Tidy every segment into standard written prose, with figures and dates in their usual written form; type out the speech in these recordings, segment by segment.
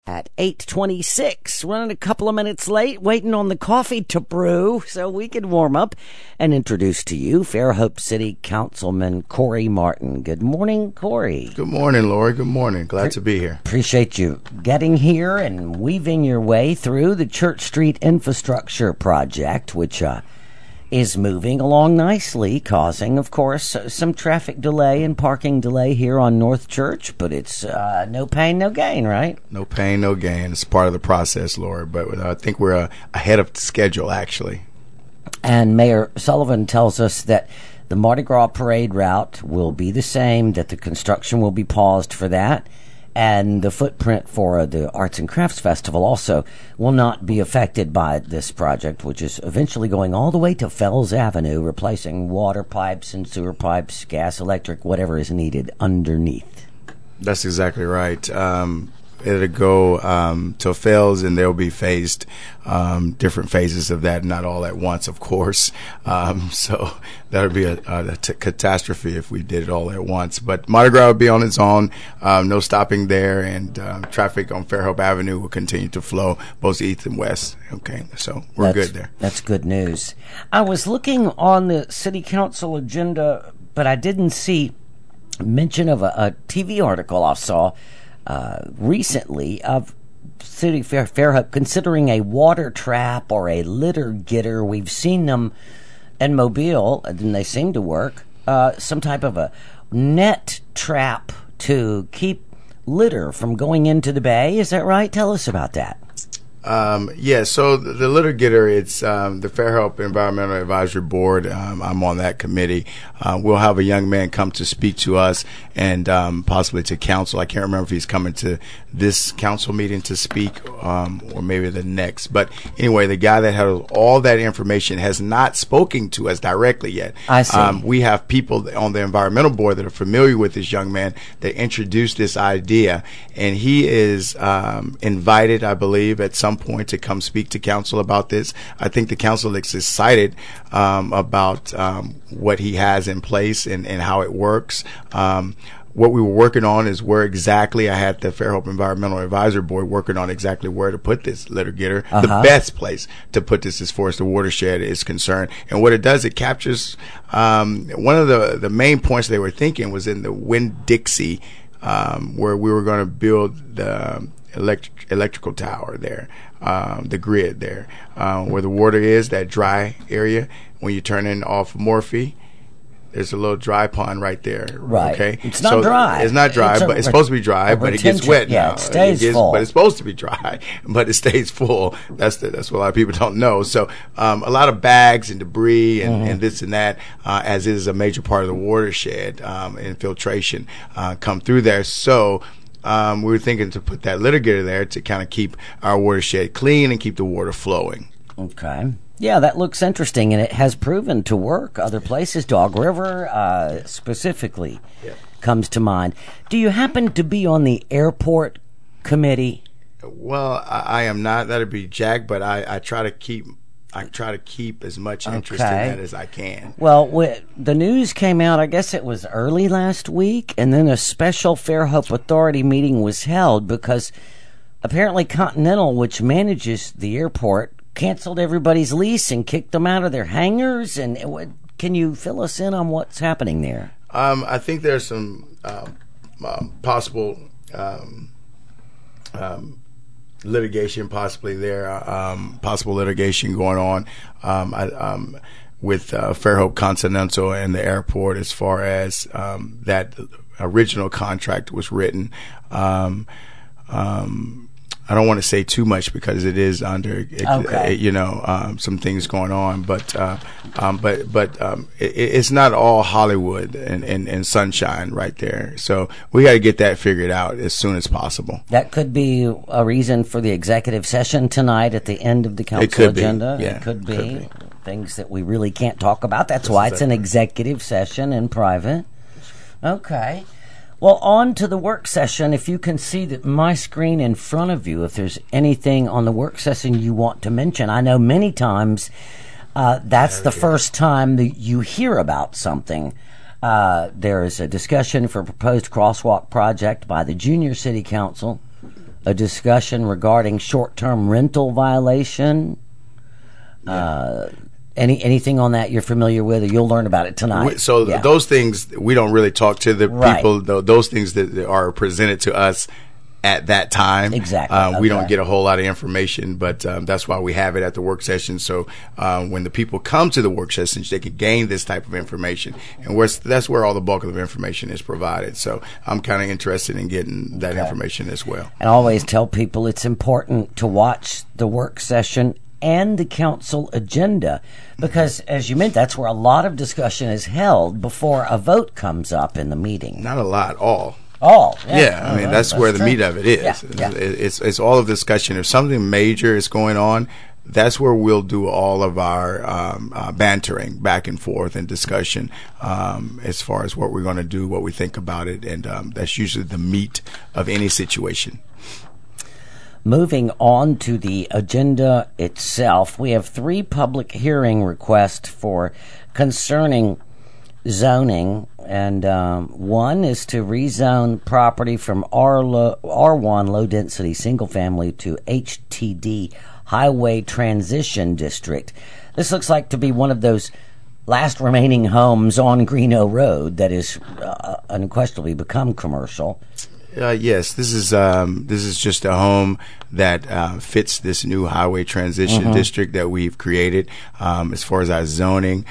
at 8:26. Running a couple of minutes late, waiting on the coffee to brew so we can warm up and introduce to you Fairhope City Councilman Corey Martin. Good morning, Corey. Good morning, Lori. Good morning. Glad to be here. Appreciate you getting here and weaving your way through the Church Street Infrastructure Project, which is moving along nicely, causing, of course, some traffic delay and parking delay here on North Church, but it's no pain, no gain, right? No pain, no gain. It's part of the process, Laura, but I think we're ahead of schedule, actually. And Mayor Sullivan tells us that the Mardi Gras parade route will be the same, that the construction will be paused for that, and the footprint for the Arts and Crafts Festival also will not be affected by this project, which is eventually going all the way to Fells Avenue, replacing water pipes and sewer pipes, gas, electric, whatever is needed underneath. That's exactly right. It'll go to Fells, and there'll be phased different phases of that, not all at once, of course. So that would be a catastrophe if we did it all at once. But Mardi Gras will be on its own, no stopping there, and traffic on Fairhope Avenue will continue to flow both east and west. Okay, so we're good there. That's good news. I was looking on the City Council agenda, but I didn't see mention of a TV article I saw recently of City Fairhope considering a water trap or a litter getter. We've seen them in Mobile, and they seem to work. Some type of a net trap to keep litter from going into the bay. Is that right? Tell us about that. So the litter getter, it's the Fairhope Environmental Advisory Board. I'm on that committee. We'll have a young man come to speak to us and possibly to council. I can't remember if he's coming to this council meeting to speak or maybe the next. But anyway, the guy that has all that information has not spoken to us directly yet. I see. We have people on the environmental board that are familiar with this young man that introduced this idea, and he is invited, I believe, at some point to come speak to council about this. I think the council is excited about what he has in place and how it works. What we were working on is where exactly I had the Fairhope Environmental Advisory Board working on exactly where to put this litter getter. The best place to put this as far as the watershed is concerned. And what it does, it captures one of the main points they were thinking was in the Winn-Dixie, where we were going to build the electrical tower there, the grid there, where the water is, that dry area. When you turn in off Morphe, there's a little dry pond right there. Right. Okay. It's not dry. It's not dry, but it's supposed to be dry, but it gets wet now. It stays full. But it's supposed to be dry, but it stays full. That's what a lot of people don't know. So a lot of bags and debris and this and that, as is a major part of the watershed, infiltration, come through there. So we were thinking to put that litter getter there to kind of keep our watershed clean and keep the water flowing. Okay. Yeah, that looks interesting, and it has proven to work. Other places, Dog River specifically, comes to mind. Do you happen to be on the airport committee? Well, I am not. That'd be Jack, but I try to keep as much interest in that as I can. Well, the news came out, I guess it was early last week, and then a special Fairhope Authority meeting was held because apparently Continental, which manages the airport, canceled everybody's lease and kicked them out of their hangars. And can you fill us in on what's happening there? I think there's some possible litigation possibly there, possible litigation going on with Fairhope Continental and the airport as far as that original contract was written. I don't want to say too much because it is under, some things going on, but it's not all Hollywood and sunshine right there. So we got to get that figured out as soon as possible. That could be a reason for the executive session tonight at the end of the council agenda. Yeah, it could be things that we really can't talk about. That's why it's an executive session in private. Okay. Well, on to the work session. If you can see my screen in front of you, if there's anything on the work session you want to mention. I know many times that's the first time that you hear about something. There is a discussion for a proposed crosswalk project by the Junior City Council a discussion regarding short-term rental violation. Anything on that you're familiar with, or you'll learn about it tonight? So those things, we don't really talk to the people. Those things that are presented to us at that time. Exactly. We don't get a whole lot of information, but that's why we have it at the work session. So when the people come to the work sessions, they can gain this type of information. And that's where all the bulk of the information is provided. So I'm kind of interested in getting that information as well. And I always tell people it's important to watch the work session and the council agenda, because as you meant, that's where a lot of discussion is held before a vote comes up in the meeting. Not a lot, all. Yeah, I mean, that's where the meat of it is. Yeah. It's all of discussion. If something major is going on, that's where we'll do all of our bantering back and forth and discussion as far as what we're going to do, what we think about it, and that's usually the meat of any situation. Moving on to the agenda itself, we have 3 public hearing requests concerning zoning, and one is to rezone property from R1 low-density single-family to HTD Highway Transition District. This looks like to be one of those last remaining homes on Greeno Road that is unquestionably become commercial. Yes, this is just a home that fits this new highway transition district that we've created. As far as our zoning,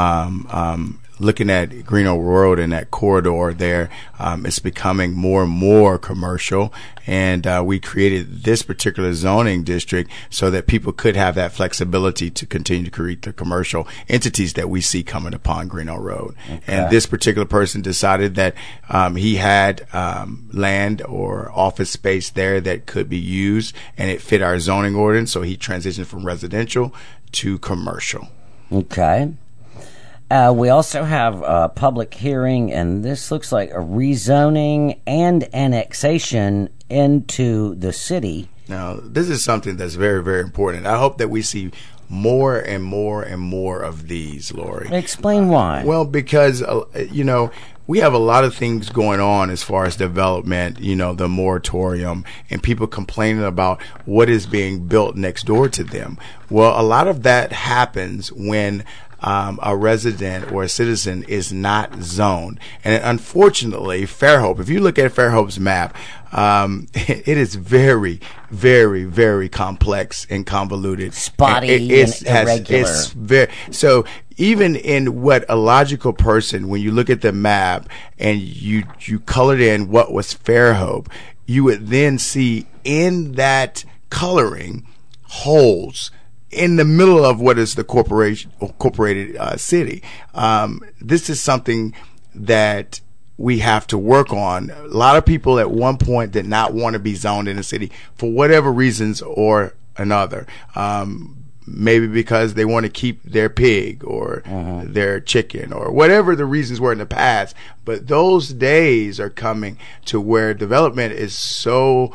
looking at Greeno Road and that corridor there, it's becoming more and more commercial. And we created this particular zoning district so that people could have that flexibility to continue to create the commercial entities that we see coming upon Greeno Road. Okay. And this particular person decided that he had land or office space there that could be used, and it fit our zoning ordinance, so he transitioned from residential to commercial. Okay. We also have a public hearing, and this looks like a rezoning and annexation into the city. Now, this is something that's very, very important. I hope that we see more and more and more of these, Lori. Explain why. Well, because, we have a lot of things going on as far as development, the moratorium, and people complaining about what is being built next door to them. Well, a lot of that happens when a resident or a citizen is not zoned. And unfortunately, Fairhope, if you look at Fairhope's map, it is very, very, very complex and convoluted. Spotty and irregular. So even in what a logical person, when you look at the map and you colored in what was Fairhope, you would then see in that coloring holes in the middle of what is the incorporated city. This is something that we have to work on. A lot of people at one point did not want to be zoned in the city for whatever reasons or another. Maybe because they want to keep their pig or their chicken or whatever the reasons were in the past. But those days are coming to where development is so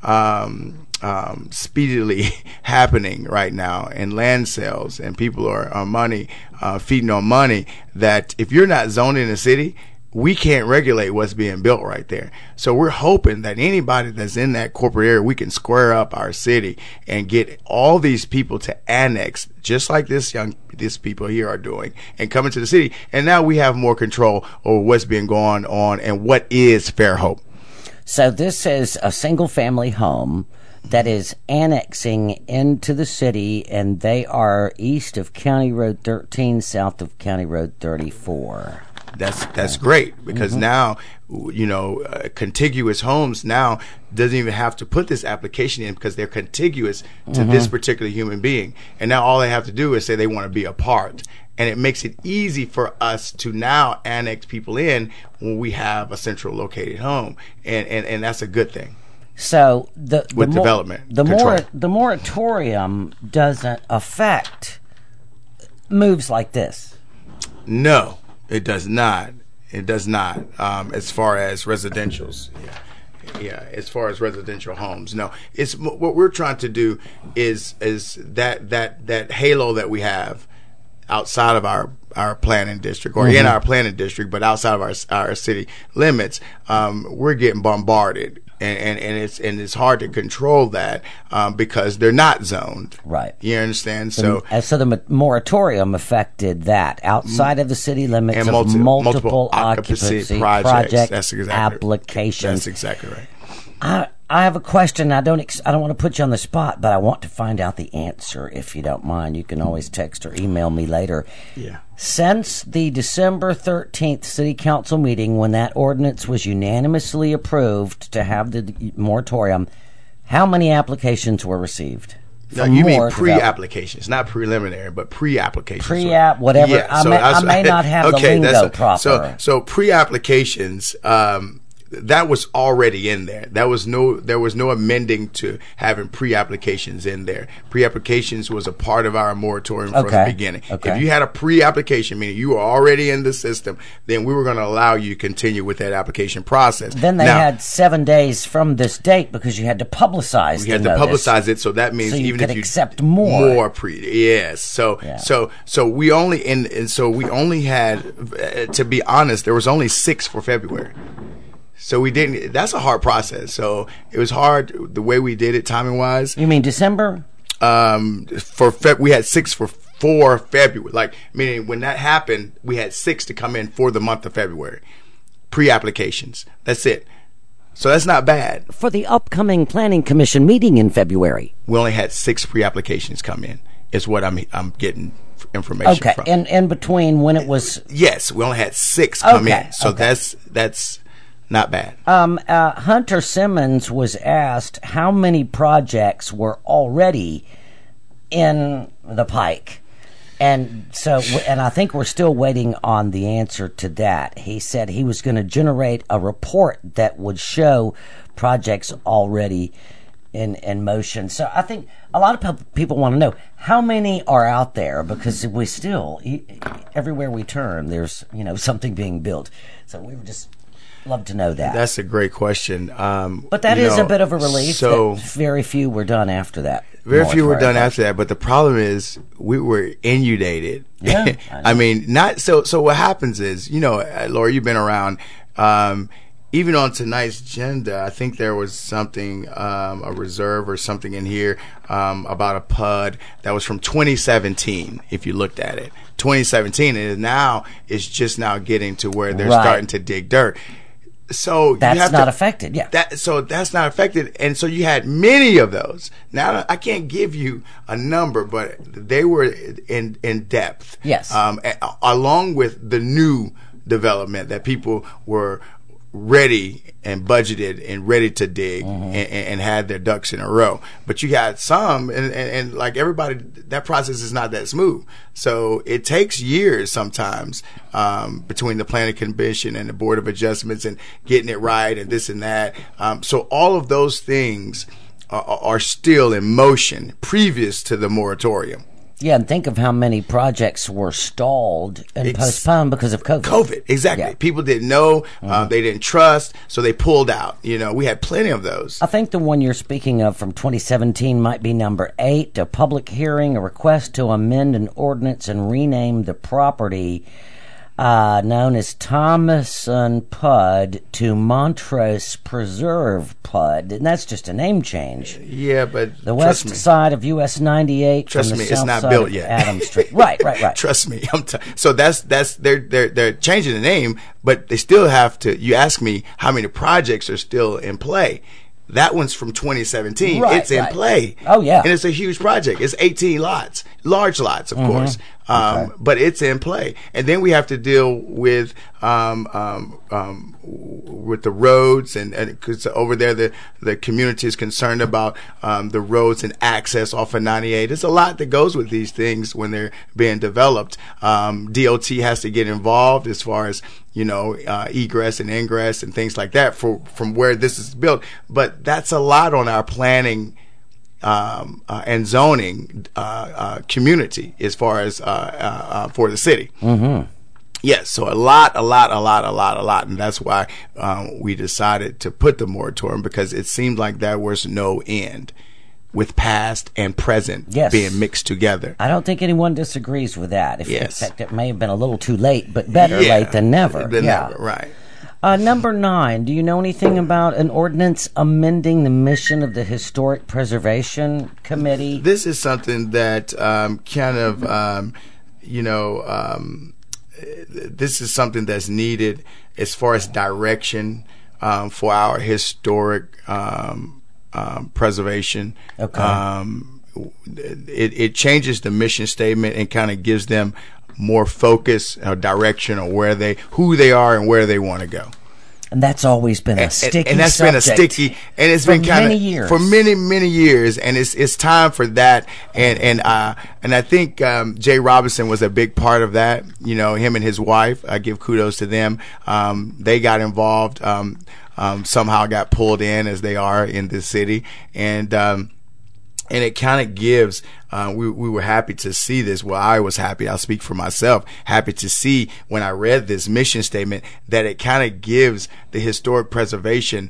speedily happening right now, and land sales, and people are feeding on money, that if you're not zoned in the city, we can't regulate what's being built right there. So we're hoping that anybody that's in that corporate area, we can square up our city and get all these people to annex, just like these people here are doing, and come into the city. And now we have more control over what's being going on and what is Fairhope. So this is a single family home that is annexing into the city, and they are east of County Road 13, south of County Road 34. That's great, because now, contiguous homes now doesn't even have to put this application in, because they're contiguous to this particular human being. And now all they have to do is say they want to be a part. And it makes it easy for us to now annex people in when we have a central located home. And that's a good thing. So the moratorium doesn't affect moves like this. No, it does not. It does not. As far as residentials, as far as residential homes, no. It's what we're trying to do is that halo that we have outside of our planning district, or in our planning district, but outside of our city limits, we're getting bombarded and it's hard to control that because they're not zoned. Right. You understand? So the moratorium affected that outside of the city limits and of multiple occupancy project applications. That's exactly right. I have a question. I don't want to put you on the spot, but I want to find out the answer. If you don't mind, you can always text or email me later. Yeah. Since the December 13th City Council meeting, when that ordinance was unanimously approved to have the moratorium, how many applications were received? No, you mean pre-applications, not preliminary, but pre-applications. Pre-app, whatever. Yeah, I may not have the lingo proper. So pre-applications, that was already in there. There was no amending to having pre-applications in there. Pre-applications was a part of our moratorium from the beginning. Okay. If you had a pre-application, meaning you were already in the system, then we were going to allow you to continue with that application process. Then they had 7 days from this date because you had to publicize. We had to publicize it, so that means even if you accept more yes. So we only had, to be honest, there was only 6 for February. So we didn't. That's a hard process. So it was hard the way we did it, timing wise. You mean December? We had 6 for February. Like, meaning when that happened, we had 6 to come in for the month of February, pre-applications. That's it. So that's not bad. For the upcoming Planning Commission meeting in February, we only had 6 pre-applications come in. Is what I'm getting information from. Okay, and in between when it was. Yes, we only had 6 come in. So that's not bad. Hunter Simmons was asked how many projects were already in the pike. And I think we're still waiting on the answer to that. He said he was going to generate a report that would show projects already in motion. So I think a lot of people want to know how many are out there, because we still, everywhere we turn, there's something being built. So we would just love to know that. That's a great question. But that is a bit of a relief. So that very few were done after that. Very few were done after that. But the problem is we were inundated. Yeah, I mean, not so. So what happens is, Laura, you've been around. Even on tonight's agenda, I think there was something, a reserve or something in here about a PUD that was from 2017. If you looked at it, 2017, and now it's just now getting to where they're starting to dig dirt. So that's not affected. Yeah. That's not affected, and so you had many of those. Now I can't give you a number, but they were in depth. Yes. Along with the new development that people were ready and budgeted and ready to dig and had their ducks in a row. But you got some, and like everybody, that process is not that smooth. So it takes years sometimes between the Planning Commission and the Board of Adjustments and getting it right and this and that. So all of those things are still in motion previous to the moratorium. Yeah, and think of how many projects were stalled and postponed because of COVID. Exactly. Yeah. People didn't know, they didn't trust, so they pulled out. We had plenty of those. I think the one you're speaking of from 2017 might be number 8, a public hearing, a request to amend an ordinance and rename the property known as Thomason PUD to Montrose Preserve PUD, and that's just a name change. Yeah, but the west side of US 98. Trust me, it's not built yet. Adams Street. Right. Trust me. So that's they're changing the name, but they still have to. You ask me how many projects are still in play. That one's from 2017. It's in play. Oh, yeah. And it's a huge project. It's 18 lots, large lots, of course. But it's in play. And then we have to deal with the roads, and because over there the community is concerned about the roads and access off of 98. There's a lot that goes with these things when they're being developed. DOT has to get involved as far as egress and ingress and things like that from where this is built. But that's a lot on our planning and zoning community as far as for the city. Yes, so a lot, and that's why we decided to put the moratorium, because it seemed like there was no end with past and present being mixed together. I don't think anyone disagrees with that. In fact, it may have been a little too late, but better late than never. Never, right. Number 9, do you know anything about an ordinance amending the mission of the Historic Preservation Committee? This is something that this is something that's needed as far as direction for our historic preservation. Okay. It changes the mission statement and kind of gives them more focus or direction on who they are and where they want to go. And that's always been a sticky and that's subject. Been a sticky, and it's been kind of for many years, and it's time for that. And I think Jay Robinson was a big part of that. You know, him and his wife. I give kudos to them. They got involved. Somehow got pulled in, as they are in this city, and it kind of gives. We were happy to see this. Well, I was happy. I'll speak for myself. Happy to see when I read this mission statement that it kind of gives the historic preservation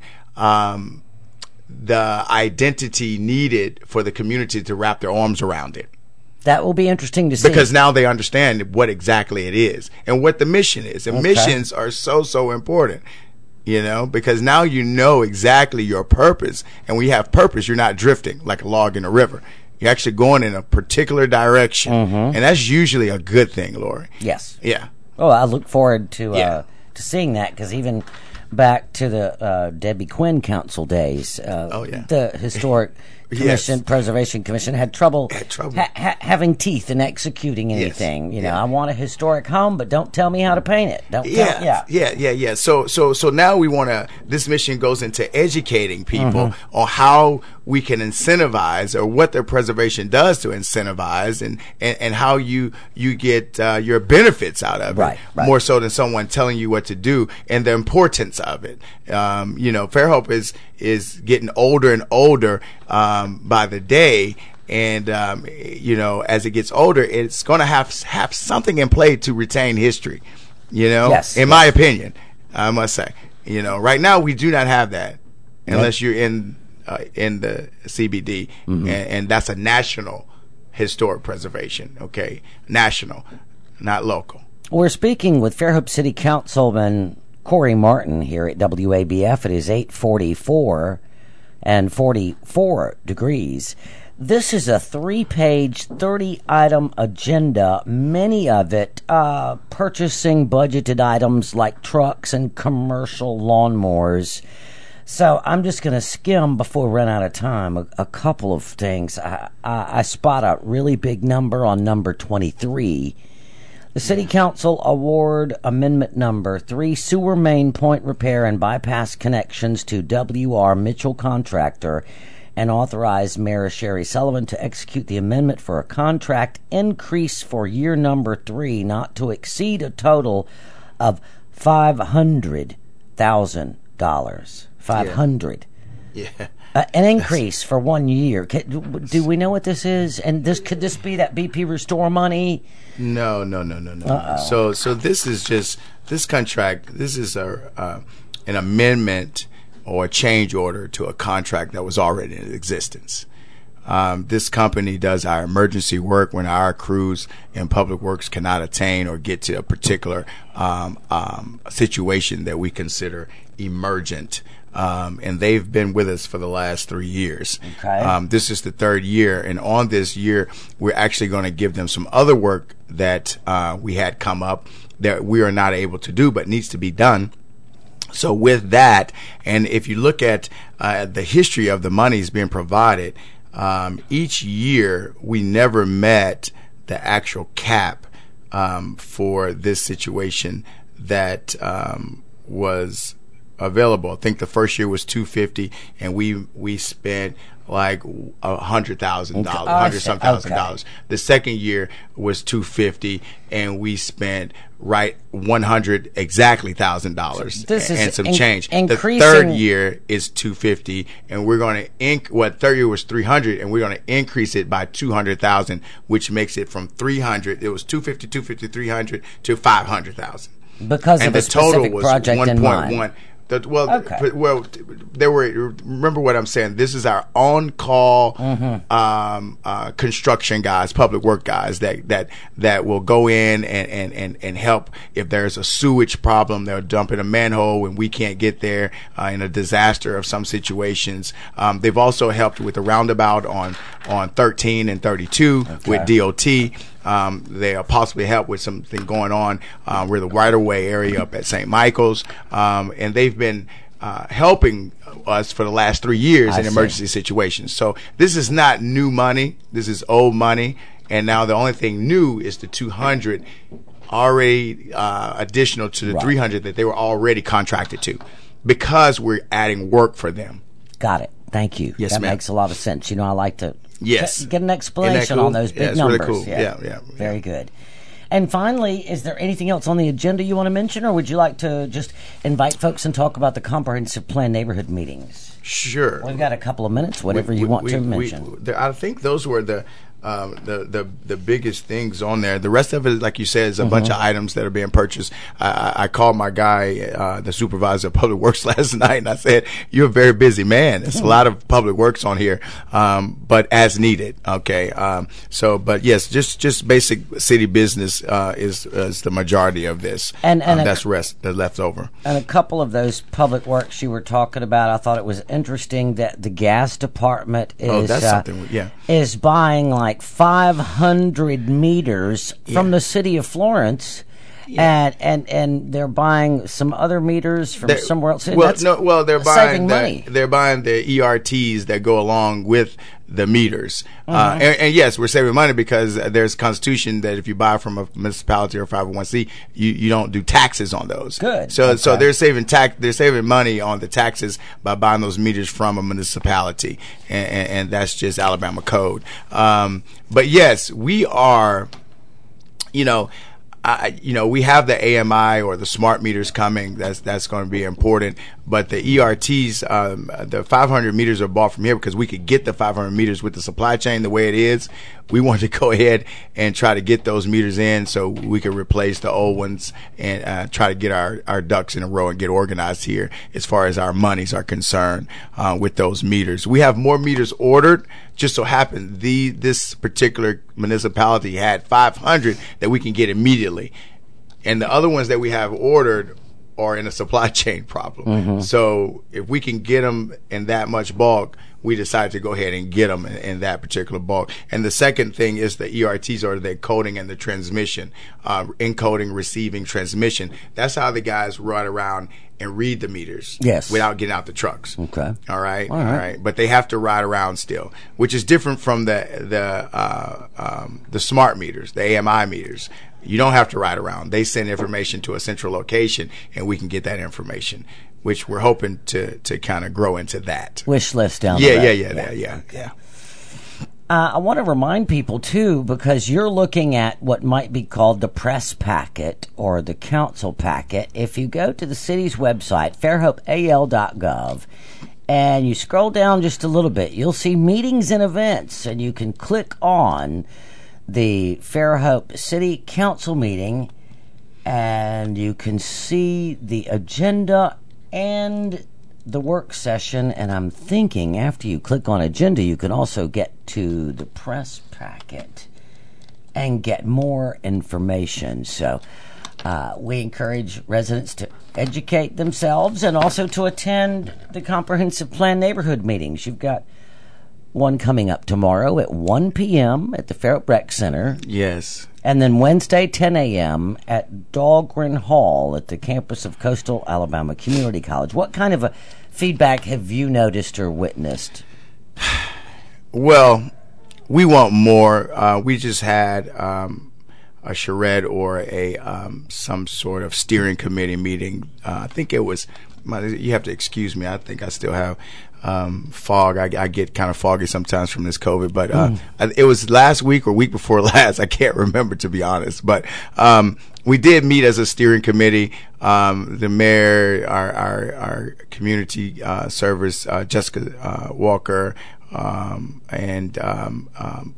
the identity needed for the community to wrap their arms around it. That will be interesting to see. Because now they understand what exactly it is and what the mission is. And missions are so important. You know, because now you know exactly your purpose. And when you have purpose, you're not drifting like a log in a river. You're actually going in a particular direction. And that's usually a good thing, Lori. Yes. Yeah. Oh, I look forward to seeing that, because even back to the Debbie Quinn Council days, the Historic Commission, Preservation Commission had trouble having teeth in executing anything. You know, I want a historic home, but don't tell me how to paint it. So now we want to. This mission goes into educating people on how we can incentivize, or what their preservation does to incentivize, and how you get your benefits out of it, more so than someone telling you what to do, and the importance of it. You know, Fairhope is getting older and older by the day, and you know, as it gets older, it's going to have something in play to retain history. You know, in my opinion, I must say, you know, right now we do not have that unless you're in the CBD, and that's a national historic preservation. Okay, national, not local. We're speaking with Fairhope City Councilman Corey Martin here at WABF. It is 8:44 and 44 degrees. This is a 3-page, 30-item agenda, many of it purchasing budgeted items like trucks and commercial lawnmowers. So I'm just going to skim, before we run out of time, a couple of things. I spot a really big number on number 23. The City Council award amendment number 3, sewer main point repair and bypass connections to W.R. Mitchell Contractor, and authorize Mayor Sherry Sullivan to execute the amendment for a contract increase for year number 3 not to exceed a total of $500,000. 500. Yeah. An increase for 1 year. Do we know what this is? And could this be that BP Restore money? No. So this is just this contract. This is an amendment or a change order to a contract that was already in existence. This company does our emergency work when our crews in public works cannot attain or get to a particular situation that we consider emergent. And they've been with us for the last 3 years. Okay. This is the 3rd year, and on this year, we're actually going to give them some other work that we had come up that we are not able to do but needs to be done. So with that, and if you look at the history of the monies being provided, each year we never met the actual cap for this situation that was available. I think the first year was $250, and we spent like $100,000, $100,000. The second year was $250, and we spent $100,000 and some change. The third year is $250, and we're going to third year was $300, and we're going to increase it by $200,000, which makes it from $300. It was $250, $300 to $500,000. Because of a specific project in mind. Okay. Well, there were. Remember what I'm saying. This is our on-call construction guys, public work guys that will go in and help if there's a sewage problem. They'll dump in a manhole when we can't get there in a disaster of some situations. They've also helped with the roundabout on 13 and 32 with DOT. They'll possibly help with something going on where the right-of-way area up at St. Michael's, and they've been helping us for the last 3 years in emergency situations. So this is not new money. This is old money, and now the only thing new is the 200 already additional to the 300 that they were already contracted to, because we're adding work for them. Got it. Thank you. Yes, that ma'am. makes a lot of sense. You know, I like to get an Isn't explanation that cool? on those big it's numbers. Really cool. Yeah. Very good. And finally, is there anything else on the agenda you want to mention, or would you like to just invite folks and talk about the comprehensive plan neighborhood meetings? Sure. We've got a couple of minutes, whatever you want to mention. I think those were the biggest things on there. The rest of it, like you said, is a bunch of items that are being purchased. I called my guy, the supervisor of Public Works last night, and I said, "You're a very busy man. It's a lot of Public Works on here, but as needed." Okay. But yes, just basic city business is the majority of this, and that's the leftover. And a couple of those Public Works you were talking about, I thought it was interesting that the gas department is buying like 500 meters from the city of Florence, and they're buying some other meters from somewhere else. They're buying money. They're buying the ERTs that go along with the meters, and yes, we're saving money because there's a constitution that if you buy from a municipality or 501c, you don't do taxes on those. Good. So they're saving They're saving money on the taxes by buying those meters from a municipality, and that's just Alabama code. But yes, we are. We have the AMI or the smart meters coming. That's going to be important. But the ERTs, the 500 meters are bought from here because we could get the 500 meters with the supply chain the way it is. We want to go ahead and try to get those meters in so we can replace the old ones and try to get our ducks in a row and get organized here as far as our monies are concerned with those meters. We have more meters ordered. Just so happened this particular municipality had 500 that we can get immediately, and the other ones that we have ordered are in a supply chain problem. So if we can get them in that much bulk, we decided to go ahead and get them in that particular bulk. And the second thing is the ERTs, or the coding and the transmission, encoding, receiving, transmission. That's how the guys run around and read the meters without getting out the trucks. Okay. All right. But they have to ride around still, which is different from the smart meters, the AMI meters. You don't have to ride around. They send information to a central location, and we can get that information, which we're hoping to kind of grow into that. Wish list down the road. Yeah. I want to remind people, too, because you're looking at what might be called the press packet or the council packet. If you go to the city's website, fairhopeal.gov, and you scroll down just a little bit, you'll see meetings and events, and you can click on the Fairhope City Council meeting, and you can see the agenda and the work session. And I'm thinking after you click on agenda, you can also get to the press packet and get more information. So we encourage residents to educate themselves and also to attend the comprehensive plan neighborhood meetings. You've got one coming up tomorrow at 1 p.m. at the Fairhope Rec Center. Yes. And then Wednesday, 10 a.m. at Dahlgren Hall at the campus of Coastal Alabama Community College. What kind of a feedback have you noticed or witnessed? Well, we want more. We just had a charrette or a some sort of steering committee meeting. I think it was. You have to excuse me. I think I still have fog. I get kind of foggy sometimes from this COVID, but it was last week or week before last. I can't remember, to be honest. But we did meet as a steering committee. The mayor, our community service, Jessica Walker, and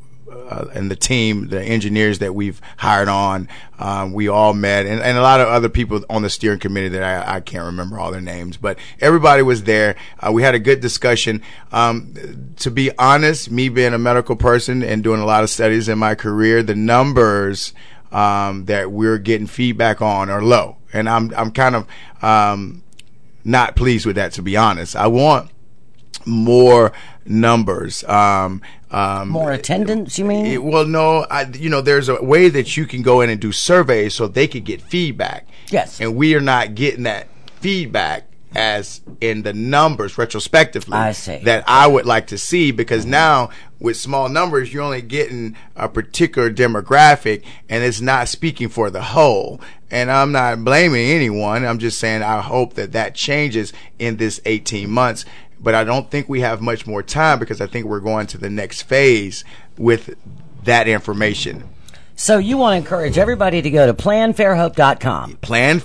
and the team, the engineers that we've hired on, we all met, and a lot of other people on the steering committee that I can't remember all their names, but everybody was there. We had a good discussion. To be honest, me being a medical person and doing a lot of studies in my career, the numbers that we're getting feedback on are low, and I'm kind of not pleased with that, to be honest. I want more numbers. More attendance, you mean? Well, no, there's a way that you can go in and do surveys so they could get feedback. Yes. And we are not getting that feedback as in the numbers retrospectively. I see. That I would like to see, because now with small numbers, you're only getting a particular demographic and it's not speaking for the whole. And I'm not blaming anyone. I'm just saying I hope that changes in this 18 months. But I don't think we have much more time, because I think we're going to the next phase with that information. So you want to encourage everybody to go to planfairhope.com.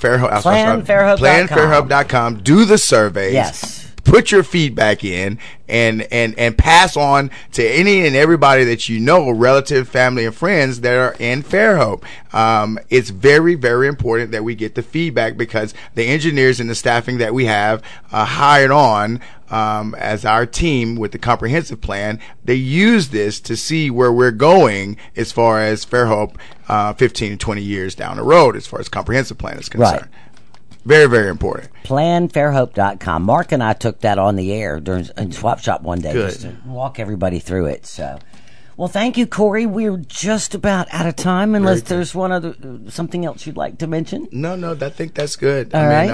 Planfairhope.com. Do the surveys. Yes. Put your feedback in and pass on to any and everybody that you know, relative, family, and friends that are in Fairhope. It's very, very important that we get the feedback, because the engineers and the staffing that we have hired on as our team with the comprehensive plan, they use this to see where we're going as far as Fairhope 15 to 20 years down the road, as far as comprehensive plan is concerned. Right. Very, very important. Planfairhope.com. Mark and I took that on the air in Swap Shop one day. Good. Just to walk everybody through it. So, well, thank you, Corey. We're just about out of time, unless there's something else you'd like to mention. No, I think that's good. All right.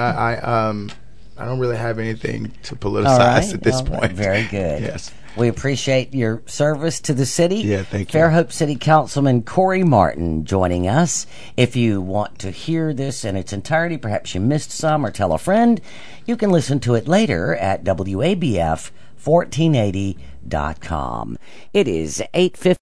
I don't really have anything to politicize at this point. Very good. Yes. We appreciate your service to the city. Yeah, thank you. Fairhope City Councilman Corey Martin joining us. If you want to hear this in its entirety, perhaps you missed some, or tell a friend, you can listen to it later at WABF1480.com. It is 8:50.